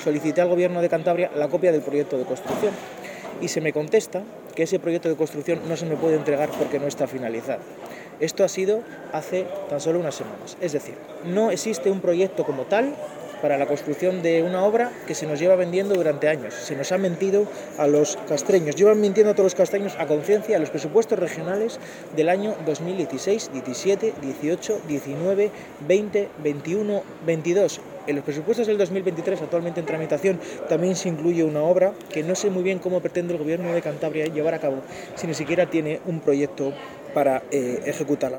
solicité al Gobierno de Cantabria la copia del proyecto de construcción y se me contesta que ese proyecto de construcción no se me puede entregar porque no está finalizado. Esto ha sido hace tan solo unas semanas. Es decir, no existe un proyecto como tal para la construcción de una obra que se nos lleva vendiendo durante años. Se nos ha mentido a los castreños. Llevan mintiendo a todos los castreños a conciencia a los presupuestos regionales del año 2016, 17, 18, 19, 20, 21, 22. En los presupuestos del 2023, actualmente en tramitación, también se incluye una obra que no sé muy bien cómo pretende el Gobierno de Cantabria llevar a cabo, si ni siquiera tiene un proyecto para ejecutarla.